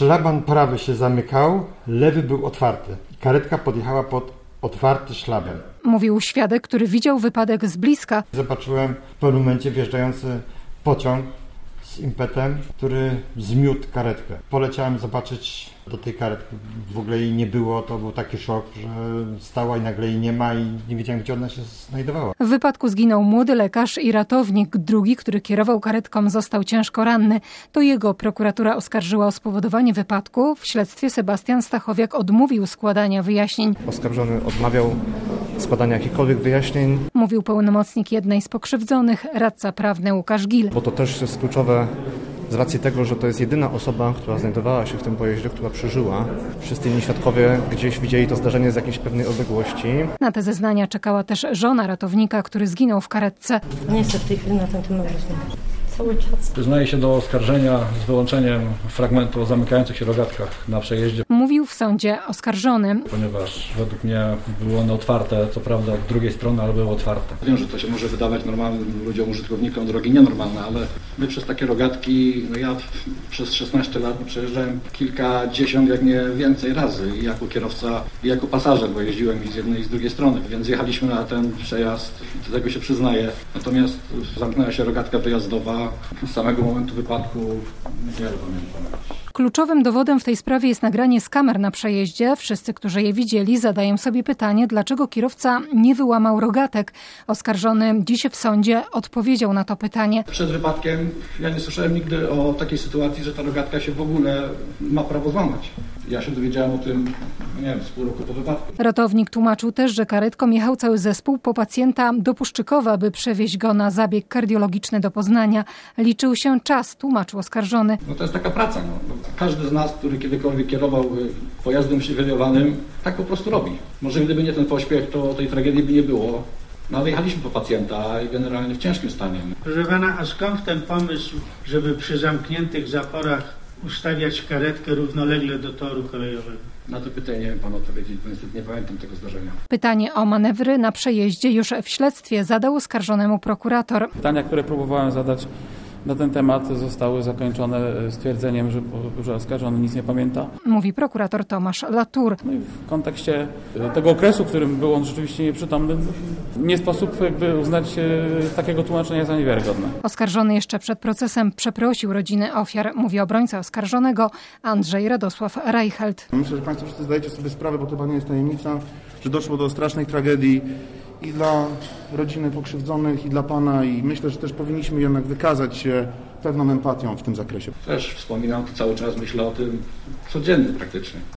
Szlaban prawy się zamykał, lewy był otwarty. Karetka podjechała pod otwarty szlaban. Mówił świadek, który widział wypadek z bliska. Zobaczyłem w pewnym momencie wjeżdżający pociąg z impetem, który zmiótł karetkę. Poleciałem zobaczyć do tej karetki. W ogóle jej nie było, to był taki szok, że stała i nagle jej nie ma i nie wiedziałem, gdzie ona się znajdowała. W wypadku zginął młody lekarz i ratownik. Drugi, który kierował karetką, został ciężko ranny. To jego prokuratura oskarżyła o spowodowanie wypadku. W śledztwie Sebastian Stachowiak odmówił składania wyjaśnień. Oskarżony odmawiał składania jakichkolwiek wyjaśnień. Mówił pełnomocnik jednej z pokrzywdzonych, radca prawny Łukasz Gil. Bo to też jest kluczowe z racji tego, że to jest jedyna osoba, która znajdowała się w tym pojeździe, która przeżyła. Wszyscy inni świadkowie gdzieś widzieli to zdarzenie z jakiejś pewnej odległości. Na te zeznania czekała też żona ratownika, który zginął w karetce. Nie chcę w tej chwili na ten temat rozmawiać. Cały czas. Przyznaje się do oskarżenia z wyłączeniem fragmentu o zamykających się rogatkach na przejeździe. Mówił w sądzie oskarżony. Ponieważ według mnie były one otwarte, co prawda od drugiej strony, ale były otwarte. Wiem, że to się może wydawać normalnym ludziom, użytkownikom drogi nienormalne, ale my przez takie rogatki, ja przez 16 lat przejeżdżałem kilkadziesiąt, jak nie więcej razy. I jako kierowca, i jako pasażer, bo jeździłem i z jednej i z drugiej strony. Więc jechaliśmy na ten przejazd, do tego się przyznaję. Natomiast zamknęła się rogatka wyjazdowa. Z samego momentu wypadku nie pamiętam. Kluczowym dowodem w tej sprawie jest nagranie z kamer na przejeździe. Wszyscy, którzy je widzieli, zadają sobie pytanie, dlaczego kierowca nie wyłamał rogatek. Oskarżony dziś w sądzie odpowiedział na to pytanie. Przed wypadkiem ja nie słyszałem nigdy o takiej sytuacji, że ta rogatka się w ogóle ma prawo złamać. Ja się dowiedziałem o tym, nie wiem, z pół roku po wypadku. Ratownik tłumaczył też, że karetką jechał cały zespół po pacjenta do Puszczykowa, by przewieźć go na zabieg kardiologiczny do Poznania. Liczył się czas, tłumaczył oskarżony. No to jest taka praca. Każdy z nas, który kiedykolwiek kierował pojazdem przywiliowanym, tak po prostu robi. Może gdyby nie ten pośpiech, to tej tragedii by nie było. No ale jechaliśmy po pacjenta i generalnie w ciężkim stanie. Proszę pana, a skąd ten pomysł, żeby przy zamkniętych zaporach ustawiać karetkę równolegle do toru kolejowego? Na to pytanie nie wiem panu odpowiedzieć, bo niestety nie pamiętam tego zdarzenia. Pytanie o manewry na przejeździe już w śledztwie zadał oskarżonemu prokurator. Pytania, które próbowałem zadać na ten temat, zostały zakończone stwierdzeniem, że oskarżony nic nie pamięta. Mówi prokurator Tomasz Latour. No i w kontekście tego okresu, w którym był on rzeczywiście nieprzytomny, nie sposób jakby uznać takiego tłumaczenia za niewiarygodne. Oskarżony jeszcze przed procesem przeprosił rodziny ofiar, mówi obrońca oskarżonego Andrzej Radosław Reichelt. Myślę, że państwo wszyscy zdajecie sobie sprawę, bo to chyba nie jest tajemnica, że doszło do strasznej tragedii i dla rodziny pokrzywdzonych, i dla pana, i myślę, że też powinniśmy jednak wykazać się pewną empatią w tym zakresie. Też wspominam cały czas, myślę o tym codziennie praktycznie.